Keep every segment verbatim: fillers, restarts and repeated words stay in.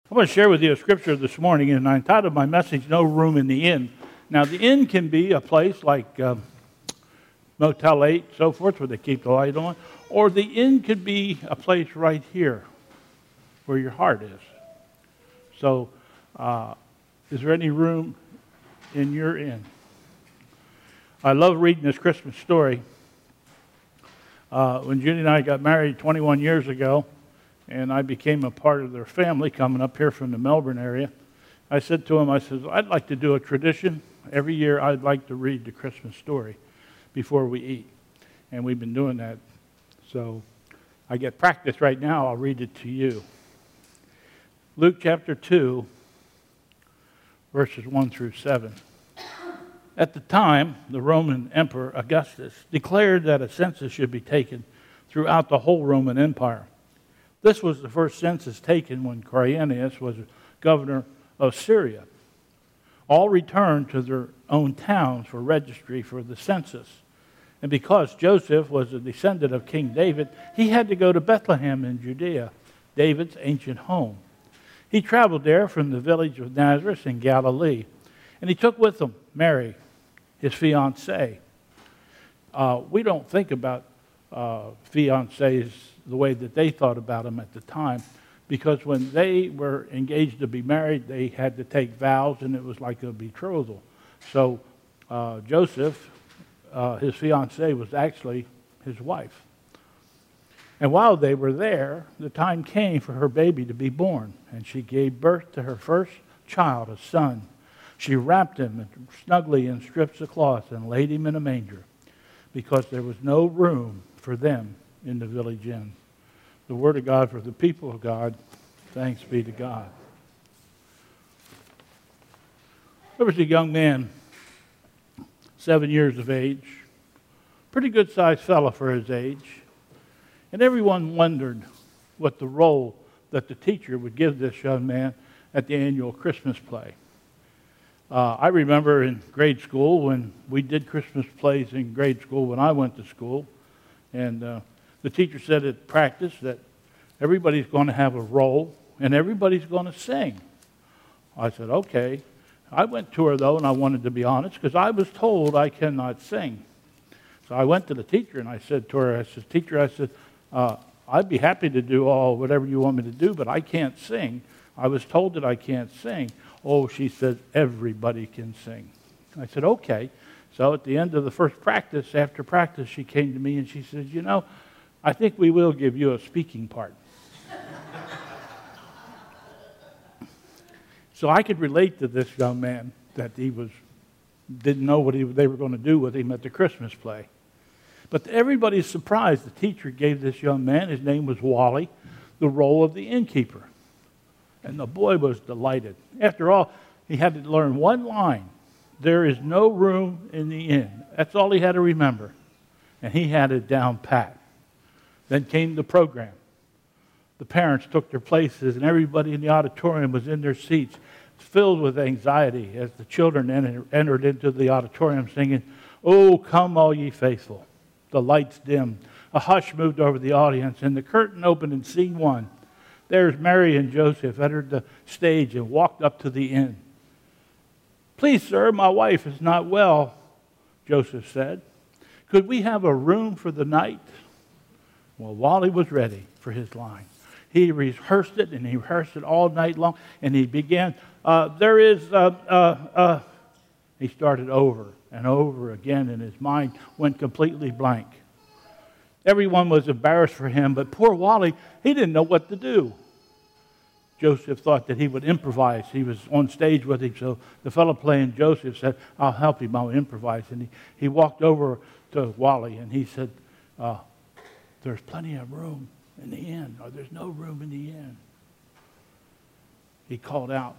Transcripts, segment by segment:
I'm going to share with you a scripture this morning, and I entitled my message, No Room in the Inn. Now, the inn can be a place like um, Motel eight, so forth, where they keep the light on, or the inn could be a place right here where your heart is. So, uh, is there any room in your inn? I love reading this Christmas story. Uh, when Judy and I got married twenty-one years ago, and I became a part of their family coming up here from the Melbourne area, I said to him, I said, I'd like to do a tradition. Every year I'd like to read the Christmas story before we eat. And we've been doing that. So I get practice right now. I'll read it to you. Luke chapter two, verses one through seven. At the time, the Roman Emperor Augustus declared that a census should be taken throughout the whole Roman Empire. This was the first census taken when Quirinius was governor of Syria. All returned to their own towns for registry for the census. And because Joseph was a descendant of King David, he had to go to Bethlehem in Judea, David's ancient home. He traveled there from the village of Nazareth in Galilee, and he took with him Mary, his fiancée. Uh, we don't think about uh, fiancés the way that they thought about them at the time, because when they were engaged to be married, they had to take vows, and it was like a betrothal. So uh, Joseph, uh, his fiancée, was actually his wife. And while they were there, the time came for her baby to be born, and she gave birth to her first child, a son. She wrapped him snugly in strips of cloth and laid him in a manger, because there was no room for them in the village inn. The word of God for the people of God. Thanks be to God. There was a young man, seven years of age, pretty good-sized fellow for his age, and everyone wondered what the role that the teacher would give this young man at the annual Christmas play. Uh, I remember in grade school when we did Christmas plays in grade school when I went to school, and uh, the teacher said at practice that everybody's going to have a role and everybody's going to sing. I said, okay. I went to her, though, and I wanted to be honest because I was told I cannot sing. So I went to the teacher and I said to her, I said, teacher, I said, uh, I'd be happy to do all whatever you want me to do, but I can't sing. I was told that I can't sing. Oh, she said, everybody can sing. I said, okay. So at the end of the first practice, after practice, she came to me and she said, you know, I think we will give you a speaking part. So I could relate to this young man that he was didn't know what he, they were going to do with him at the Christmas play. But to everybody's surprise, the teacher gave this young man, his name was Wally, the role of the innkeeper. And the boy was delighted. After all, he had to learn one line. There is no room in the inn. That's all he had to remember. And he had it down pat. Then came the program. The parents took their places, and everybody in the auditorium was in their seats, filled with anxiety as the children enter, entered into the auditorium singing, "Oh, come all ye faithful." The lights dimmed. A hush moved over the audience, and the curtain opened in scene one. There's Mary and Joseph entered the stage and walked up to the inn. "Please, sir, my wife is not well," Joseph said. "Could we have a room for the night?" Well, Wally was ready for his line. He rehearsed it, and he rehearsed it all night long, and he began, uh, there is, uh, uh, uh, he started over and over again, and his mind went completely blank. Everyone was embarrassed for him, but poor Wally, he didn't know what to do. Joseph thought that he would improvise. He was on stage with him, so the fellow playing Joseph said, "I'll help him, I'll improvise." And he, he walked over to Wally, and he said, uh, "There's plenty of room in the inn, or there's no room in the inn." He called out,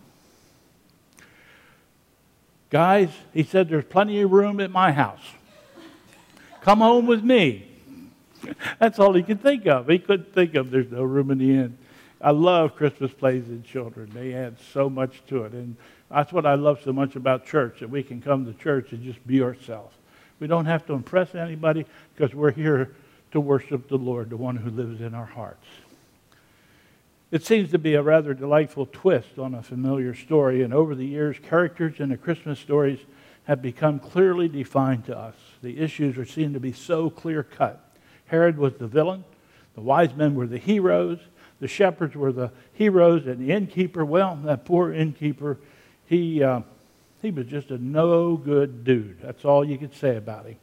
"Guys," he said, "there's plenty of room at my house. Come home with me." That's all he could think of. He couldn't think of there's no room in the inn. I love Christmas plays in children. They add so much to it. And that's what I love so much about church, that we can come to church and just be ourselves. We don't have to impress anybody because we're here to worship the Lord, the one who lives in our hearts. It seems to be a rather delightful twist on a familiar story, and over the years, characters in the Christmas stories have become clearly defined to us. The issues are seen to be so clear-cut. Herod was the villain, the wise men were the heroes, the shepherds were the heroes, and the innkeeper, well, that poor innkeeper, he, uh, he was just a no-good dude. That's all you could say about him.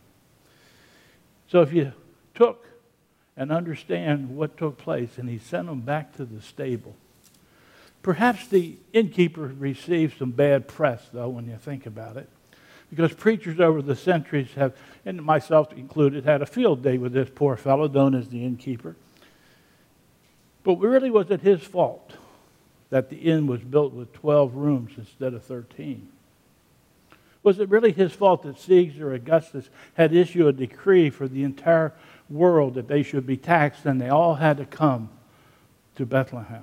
So if you took and understand what took place, and he sent them back to the stable. Perhaps the innkeeper received some bad press, though, when you think about it, because preachers over the centuries have, and myself included, had a field day with this poor fellow known as the innkeeper. But really, was it his fault that the inn was built with twelve rooms instead of thirteen? Was it really his fault that Caesar Augustus had issued a decree for the entire world that they should be taxed and they all had to come to Bethlehem?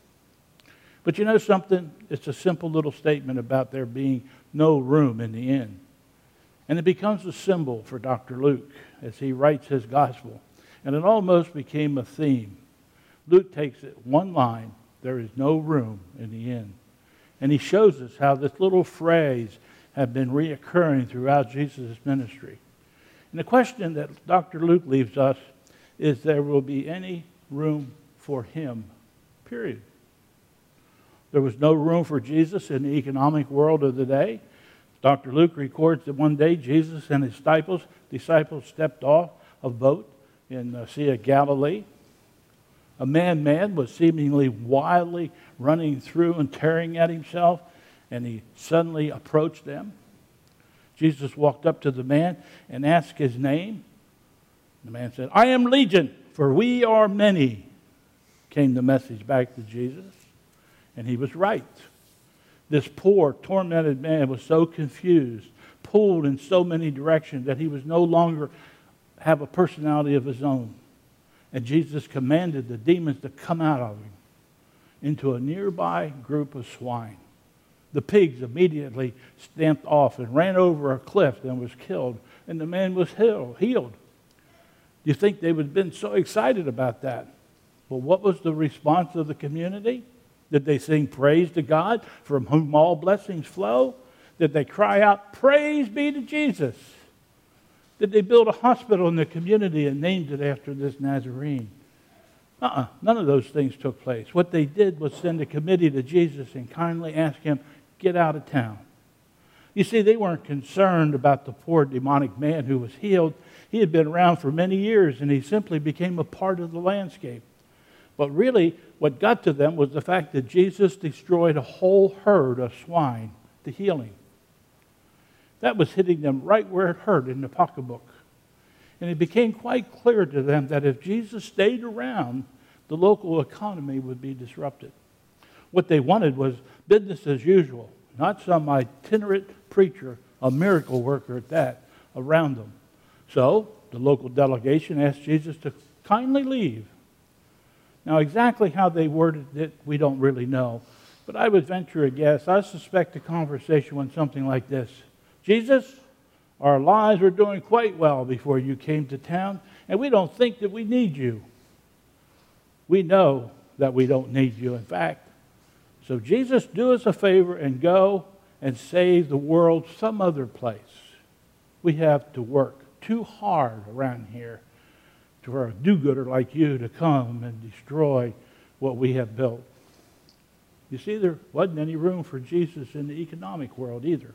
But you know something? It's a simple little statement about there being no room in the inn. And it becomes a symbol for Doctor Luke as he writes his gospel. And it almost became a theme. Luke takes it one line, there is no room in the inn. And he shows us how this little phrase had been reoccurring throughout Jesus' ministry. And the question that Doctor Luke leaves us is, there will be any room for him, period. There was no room for Jesus in the economic world of the day. Doctor Luke records that one day Jesus and his disciples, disciples stepped off a boat in the Sea of Galilee. A man-man was seemingly wildly running through and tearing at himself, and he suddenly approached them. Jesus walked up to the man and asked his name. The man said, "I am Legion, for we are many," came the message back to Jesus. And he was right. This poor, tormented man was so confused, pulled in so many directions, that he was no longer have a personality of his own. And Jesus commanded the demons to come out of him into a nearby group of swine. The pigs immediately stamped off and ran over a cliff and was killed. And the man was healed. Do you think they would have been so excited about that? Well, what was the response of the community? Did they sing praise to God, from whom all blessings flow? Did they cry out, "Praise be to Jesus"? Did they build a hospital in the community and named it after this Nazarene? Uh-uh, none of those things took place. What they did was send a committee to Jesus and kindly ask him, "Get out of town." You see, they weren't concerned about the poor demonic man who was healed. He had been around for many years, and he simply became a part of the landscape. But really, what got to them was the fact that Jesus destroyed a whole herd of swine to heal him. That was hitting them right where it hurt in the pocketbook. And it became quite clear to them that if Jesus stayed around, the local economy would be disrupted. What they wanted was business as usual, not some itinerant preacher, a miracle worker at that, around them. So the local delegation asked Jesus to kindly leave. Now, exactly how they worded it, we don't really know. But I would venture a guess. I suspect the conversation went something like this: "Jesus, our lives were doing quite well before you came to town, and we don't think that we need you. We know that we don't need you, in fact. So Jesus, do us a favor and go and save the world some other place. We have to work too hard around here for a do-gooder like you to come and destroy what we have built." You see, there wasn't any room for Jesus in the economic world either.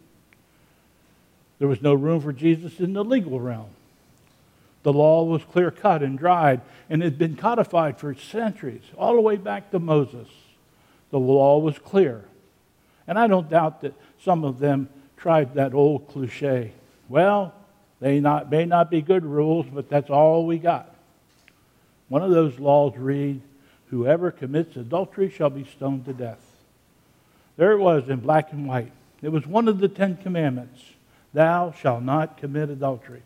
There was no room for Jesus in the legal realm. The law was clear-cut and dried, and it had been codified for centuries, all the way back to Moses. The law was clear. And I don't doubt that some of them tried that old cliche. Well, they not, may not be good rules, but that's all we got. One of those laws read, "Whoever commits adultery shall be stoned to death." There it was in black and white. It was one of the Ten Commandments. Thou shalt not commit adultery.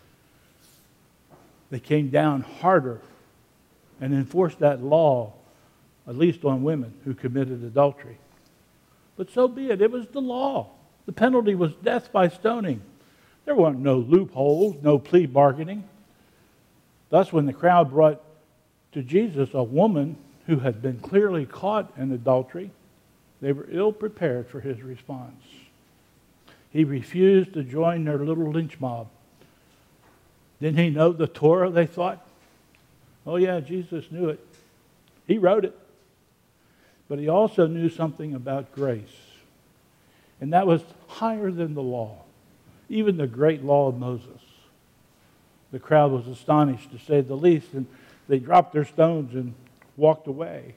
They came down harder and enforced that law, at least on women who committed adultery. But so be it. It was the law. The penalty was death by stoning. There weren't no loopholes, no plea bargaining. Thus, when the crowd brought to Jesus a woman who had been clearly caught in adultery, they were ill prepared for his response. He refused to join their little lynch mob. Didn't he know the Torah, they thought? Oh yeah, Jesus knew it. He wrote it. But he also knew something about grace. And that was higher than the law, even the great law of Moses. The crowd was astonished, to say the least, and they dropped their stones and walked away.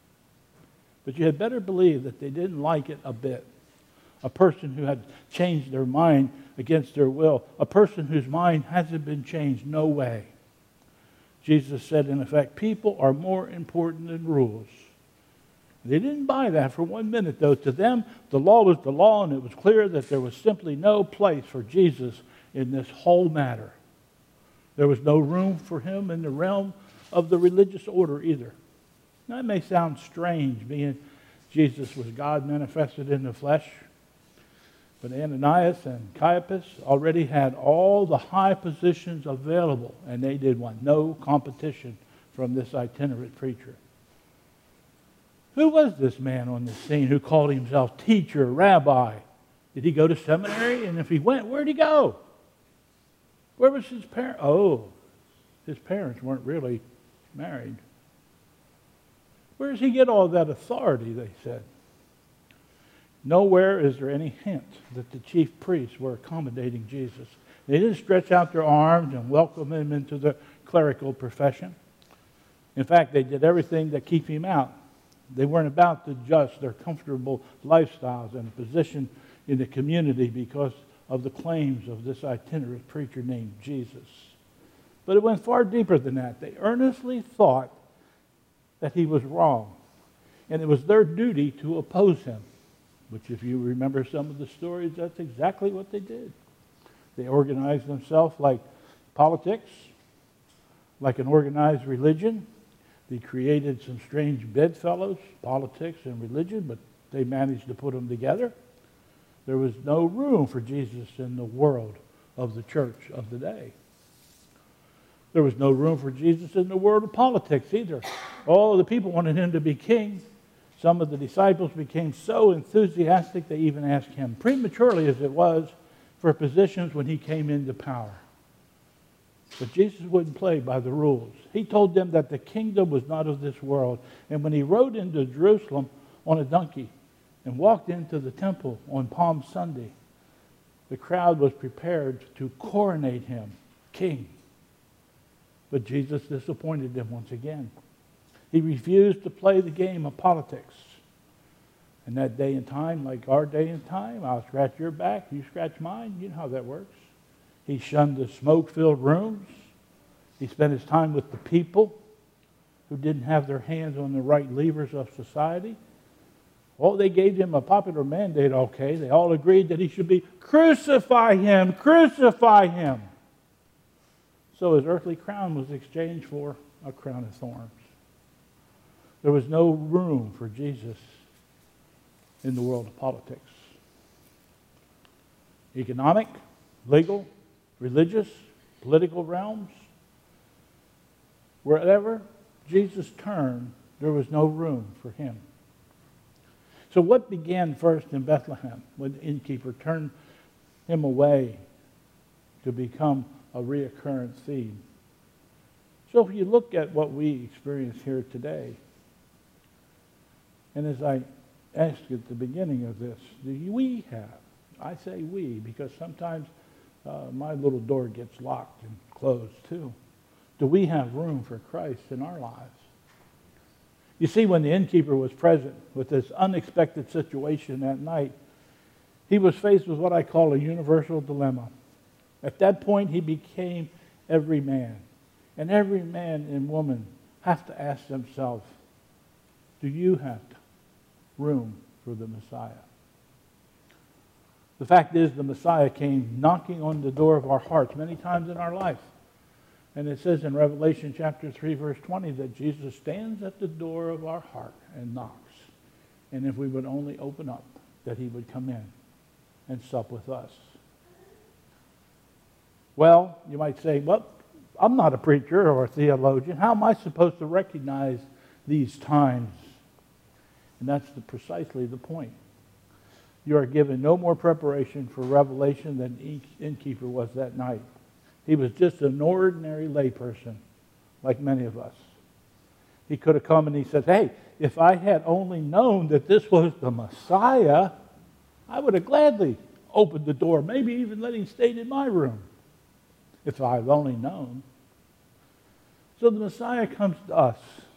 But you had better believe that they didn't like it a bit. A person who had changed their mind against their will, a person whose mind hasn't been changed, no way. Jesus said, in effect, people are more important than rules. They didn't buy that for one minute, though. To them, the law was the law, and it was clear that there was simply no place for Jesus in this whole matter. There was no room for him in the realm of the religious order either. Now, it may sound strange, being Jesus was God manifested in the flesh, but Ananias and Caiaphas already had all the high positions available, and they did want no competition from this itinerant preacher. Who was this man on the scene who called himself teacher, rabbi? Did he go to seminary? And if he went, where'd he go? Where was his parents? Oh, his parents weren't really married. Where does he get all that authority, they said? Nowhere is there any hint that the chief priests were accommodating Jesus. They didn't stretch out their arms and welcome him into the clerical profession. In fact, they did everything to keep him out. They weren't about to adjust their comfortable lifestyles and position in the community because of the claims of this itinerant preacher named Jesus. But it went far deeper than that. They earnestly thought that he was wrong, and it was their duty to oppose him, which, if you remember some of the stories, that's exactly what they did. They organized themselves like politics, like an organized religion. They created some strange bedfellows, politics and religion, but they managed to put them together. There was no room for Jesus in the world of the church of the day. There was no room for Jesus in the world of politics either. All the people wanted him to be king. Some of the disciples became so enthusiastic they even asked him, prematurely as it was, for positions when he came into power. But Jesus wouldn't play by the rules. He told them that the kingdom was not of this world. And when he rode into Jerusalem on a donkey and walked into the temple on Palm Sunday, the crowd was prepared to coronate him king. But Jesus disappointed them once again. He refused to play the game of politics. And that day and time, like our day and time, I'll scratch your back, you scratch mine. You know how that works. He shunned the smoke-filled rooms. He spent his time with the people who didn't have their hands on the right levers of society. Well, they gave him a popular mandate, okay. They all agreed that he should be, crucify him, crucify him. So his earthly crown was exchanged for a crown of thorns. There was no room for Jesus in the world of politics. Economic, legal, religious, political realms, wherever Jesus turned, there was no room for him. So what began first in Bethlehem when the innkeeper turned him away to become a reoccurrent theme? So if you look at what we experience here today, and as I asked at the beginning of this, do we have, I say we because sometimes Uh, my little door gets locked and closed too. Do we have room for Christ in our lives? You see, when the innkeeper was present with this unexpected situation that night, he was faced with what I call a universal dilemma. At that point, he became every man. And every man and woman have to ask themselves, do you have room for the Messiah? The fact is, the Messiah came knocking on the door of our hearts many times in our life. And it says in Revelation chapter three, verse twenty, that Jesus stands at the door of our heart and knocks. And if we would only open up, that he would come in and sup with us. Well, you might say, well, I'm not a preacher or a theologian. How am I supposed to recognize these times. And that's the, precisely the point. You are given no more preparation for revelation than the innkeeper was that night. He was just an ordinary layperson, like many of us. He could have come and he said, hey, if I had only known that this was the Messiah, I would have gladly opened the door, maybe even let him stay in my room, if I'd only known. So the Messiah comes to us,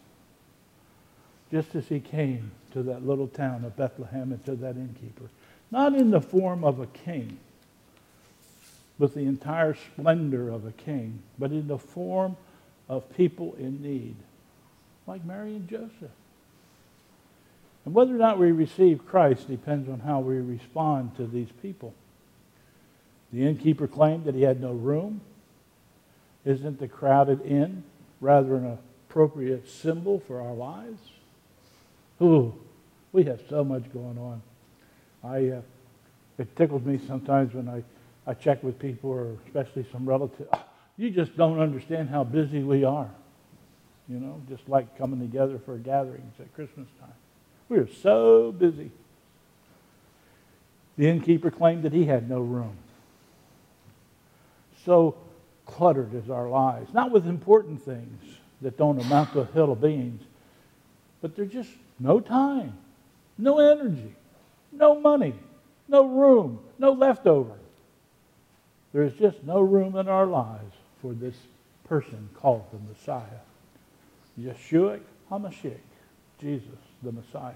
just as he came to that little town of Bethlehem and to that innkeeper. Not in the form of a king, with the entire splendor of a king, but in the form of people in need, like Mary and Joseph. And whether or not we receive Christ depends on how we respond to these people. The innkeeper claimed that he had no room. Isn't the crowded inn rather an appropriate symbol for our lives? Ooh, we have so much going on. I, uh, it tickles me sometimes when I, I check with people, or especially some relatives. You just don't understand how busy we are. You know, just like coming together for gatherings at Christmas time. We are so busy. The innkeeper claimed that he had no room. So cluttered is our lives. Not with important things that don't amount to a hill of beans, but there's just no time, no energy, no money, no room, no leftover. There's just no room in our lives for this person called the Messiah. Yeshua HaMashiach, Jesus, the Messiah.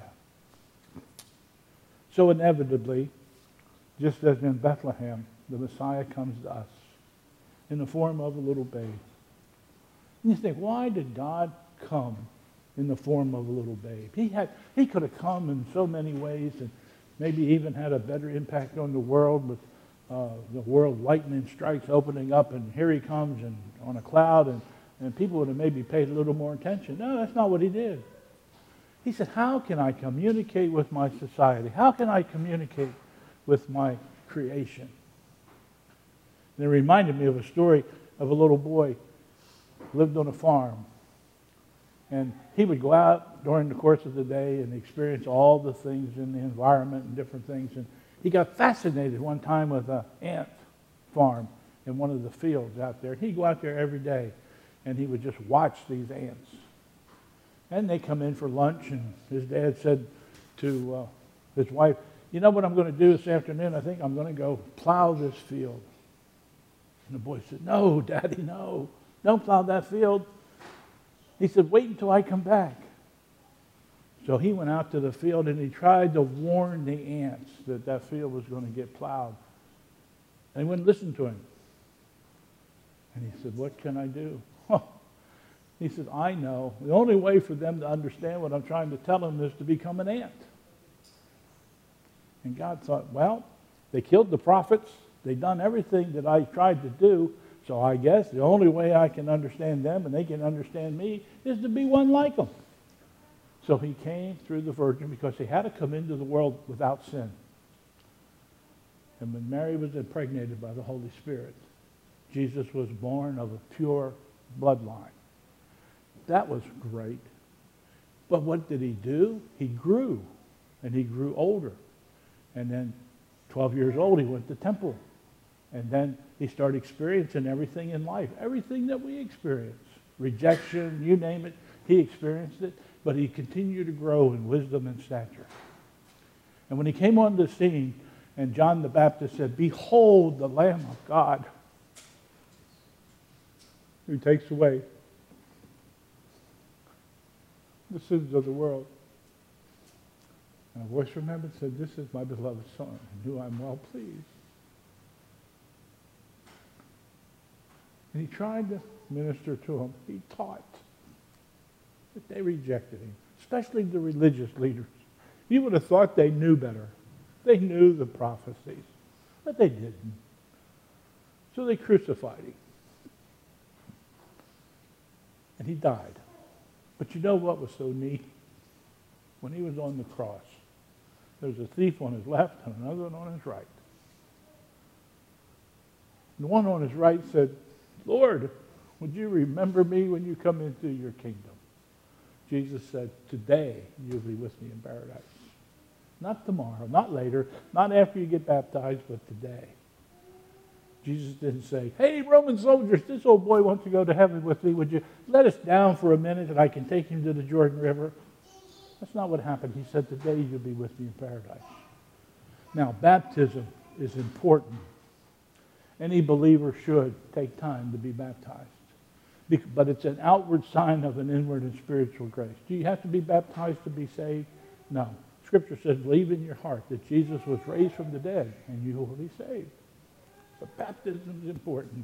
So inevitably, just as in Bethlehem, the Messiah comes to us in the form of a little babe. And you think, why did God come in the form of a little babe? He had, he could have come in so many ways and maybe even had a better impact on the world with uh, the world lightning strikes opening up, and here he comes and on a cloud, and, and people would have maybe paid a little more attention. No, that's not what he did. He said, how can I communicate with my society? How can I communicate with my creation? And it reminded me of a story of a little boy who lived on a farm. And he would go out during the course of the day and experience all the things in the environment and different things. And he got fascinated one time with an ant farm in one of the fields out there. He'd go out there every day and he would just watch these ants. And they come in for lunch, and his dad said to uh, his wife, you know what I'm going to do this afternoon? I think I'm going to go plow this field. And the boy said, no, Daddy, no. Don't plow that field. He said, wait until I come back. So he went out to the field and he tried to warn the ants that that field was going to get plowed. And they wouldn't listen to him. And he said, what can I do? He said, I know. The only way for them to understand what I'm trying to tell them is to become an ant. And God thought, well, they killed the prophets. They've done everything that I tried to do. So I guess the only way I can understand them and they can understand me is to be one like them. So he came through the virgin because he had to come into the world without sin. And when Mary was impregnated by the Holy Spirit, Jesus was born of a pure bloodline. That was great. But what did he do? He grew, and he grew older. And then twelve years old, he went to temple. And then he started experiencing everything in life, everything that we experience. Rejection, you name it, he experienced it. But he continued to grow in wisdom and stature. And when he came on the scene, and John the Baptist said, behold the Lamb of God, who takes away the sins of the world. And a voice from heaven said, this is my beloved Son, in whom I'm well pleased. And he tried to minister to them. He taught. But they rejected him, especially the religious leaders. You would have thought they knew better. They knew the prophecies, but they didn't. So they crucified him. And he died. But you know what was so neat? When he was on the cross, there was a thief on his left and another one on his right. The one on his right said, Lord, would you remember me when you come into your kingdom? Jesus said, today you'll be with me in paradise. Not tomorrow, not later, not after you get baptized, but today. Jesus didn't say, hey, Roman soldiers, this old boy wants to go to heaven with me. Would you let us down for a minute and I can take him to the Jordan River? That's not what happened. He said, today you'll be with me in paradise. Now, baptism is important. Any believer should take time to be baptized. But it's an outward sign of an inward and spiritual grace. Do you have to be baptized to be saved? No. Scripture says, believe in your heart that Jesus was raised from the dead and you will be saved. But baptism is important.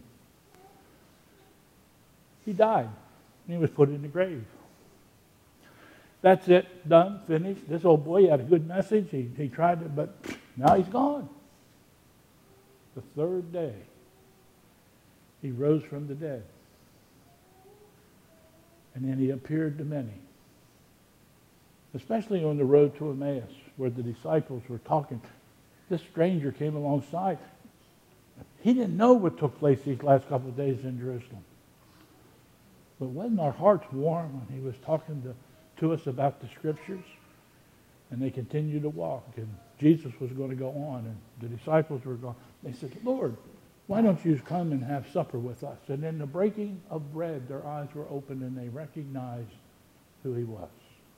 He died. He was put in the grave. That's it. Done. Finished. This old boy had a good message. He, he tried it, but now he's gone. The third day, he rose from the dead. And then he appeared to many. Especially on the road to Emmaus, where the disciples were talking. This stranger came alongside. He didn't know what took place these last couple of days in Jerusalem. But wasn't our hearts warm when he was talking to, to us about the Scriptures? And they continued to walk. And Jesus was going to go on. And the disciples were going. They said, Lord, why don't you come and have supper with us? And in the breaking of bread, their eyes were opened and they recognized who he was.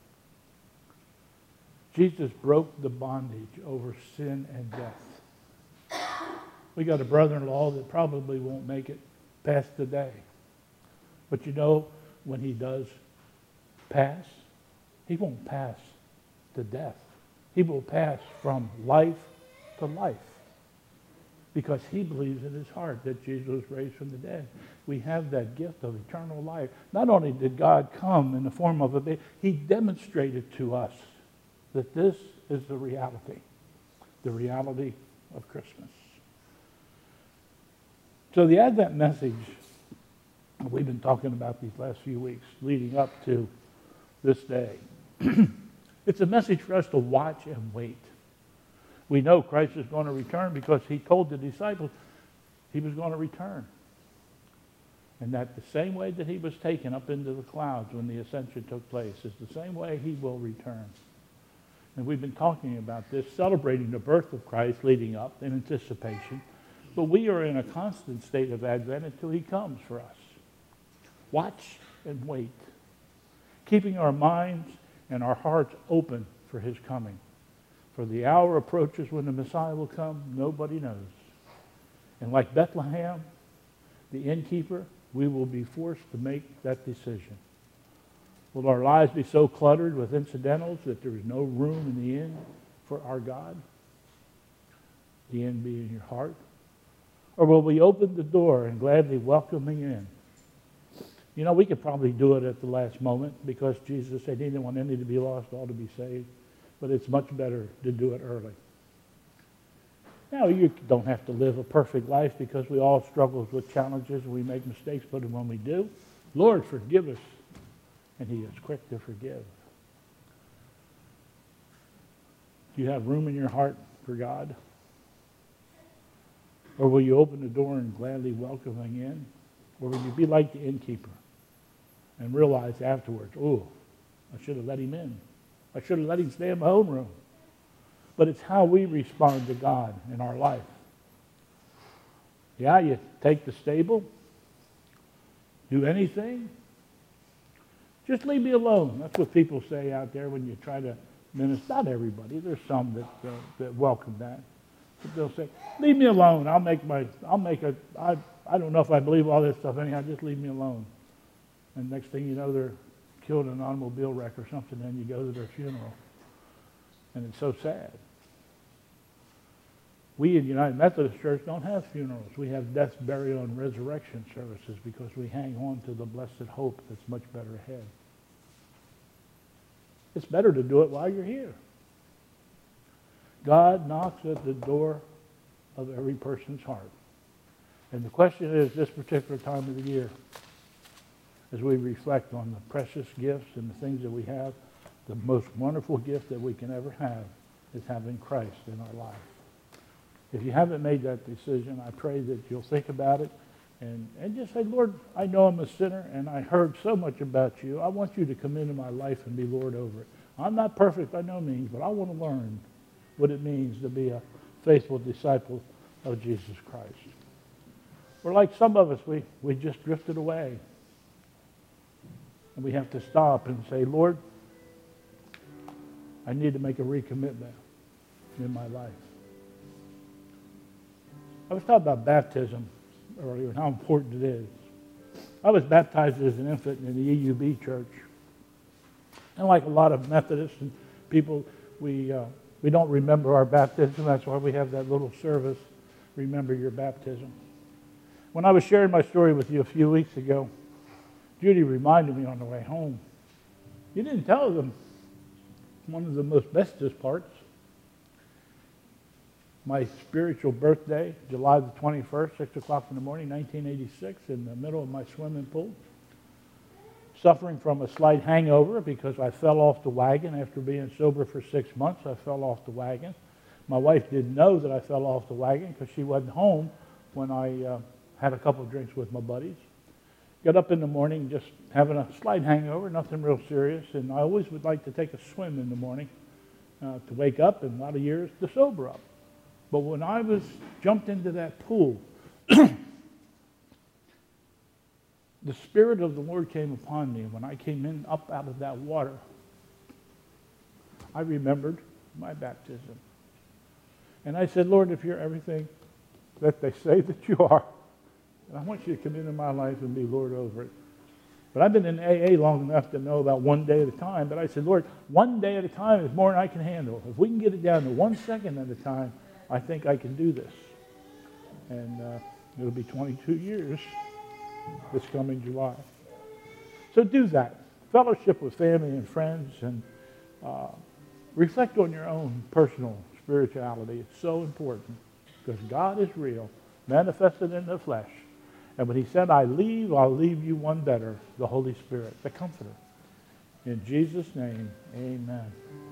Jesus broke the bondage over sin and death. We got a brother-in-law that probably won't make it past the day. But you know, when he does pass, he won't pass to death. He will pass from life to life. Because he believes in his heart that Jesus was raised from the dead. We have that gift of eternal life. Not only did God come in the form of a baby, he demonstrated to us that this is the reality. The reality of Christmas. So the Advent message we've been talking about these last few weeks leading up to this day. It's a message for us to watch and wait. We know Christ is going to return because he told the disciples he was going to return. And that the same way that he was taken up into the clouds when the ascension took place is the same way he will return. And we've been talking about this, celebrating the birth of Christ leading up in anticipation. But we are in a constant state of Advent until he comes for us. Watch and wait, keeping our minds and our hearts open for his coming. For the hour approaches when the Messiah will come, nobody knows. And like Bethlehem, the innkeeper, we will be forced to make that decision. Will our lives be so cluttered with incidentals that there is no room in the inn for our God? The inn be in your heart? Or will we open the door and gladly welcome him in? You know, we could probably do it at the last moment because Jesus said he didn't want any to be lost, all to be saved. But it's much better to do it early. Now, you don't have to live a perfect life because we all struggle with challenges and we make mistakes, but when we do, Lord, forgive us. And he is quick to forgive. Do you have room in your heart for God? Or will you open the door and gladly welcome him in? Or will you be like the innkeeper and realize afterwards, oh, I should have let him in. I should have let him stay in my homeroom. But it's how we respond to God in our life. Yeah, you take the stable, do anything. Just leave me alone. That's what people say out there when you try to minister. Not everybody. There's some that uh, that welcome that. But they'll say, leave me alone. I'll make my, I'll make a, I, I don't know if I believe all this stuff anyhow. Just leave me alone. And next thing you know, they're killed in an automobile wreck or something, and you go to their funeral. And it's so sad. We in the United Methodist Church don't have funerals. We have death, burial, and resurrection services because we hang on to the blessed hope that's much better ahead. It's better to do it while you're here. God knocks at the door of every person's heart. And the question is, this particular time of the year, as we reflect on the precious gifts and the things that we have, the most wonderful gift that we can ever have is having Christ in our life. If you haven't made that decision, I pray that you'll think about it And, and just say, Lord, I know I'm a sinner, and I heard so much about you. I want you to come into my life and be Lord over it. I'm not perfect by no means, but I want to learn what it means to be a faithful disciple of Jesus Christ. Or like some of us, we, we just drifted away. And we have to stop and say, Lord, I need to make a recommitment in my life. I was talking about baptism earlier and how important it is. I was baptized as an infant in the E U B church. And like a lot of Methodists and people, we, uh, we don't remember our baptism. That's why we have that little service, Remember Your Baptism. When I was sharing my story with you a few weeks ago, Judy reminded me on the way home, you didn't tell them one of the most bestest parts. My spiritual birthday, July the twenty-first, six o'clock in the morning, nineteen eighty-six, in the middle of my swimming pool, suffering from a slight hangover because I fell off the wagon after being sober for six months. I fell off the wagon. My wife didn't know that I fell off the wagon because she wasn't home when I uh, had a couple of drinks with my buddies. Got up in the morning just having a slight hangover, nothing real serious, and I always would like to take a swim in the morning uh, to wake up, and a lot of years to sober up. But when I was jumped into that pool, the Spirit of the Lord came upon me. When I came in up out of that water, I remembered my baptism. And I said, Lord, if you're everything that they say that you are, I want you to come into my life and be Lord over it. But I've been in A A long enough to know about one day at a time. But I said, Lord, one day at a time is more than I can handle. If we can get it down to one second at a time, I think I can do this. And uh, it'll be twenty-two years this coming July. So do that. Fellowship with family and friends, and uh, reflect on your own personal spirituality. It's so important because God is real, manifested in the flesh. And when he said, I leave, I'll leave you one better, the Holy Spirit, the Comforter. In Jesus' name, amen.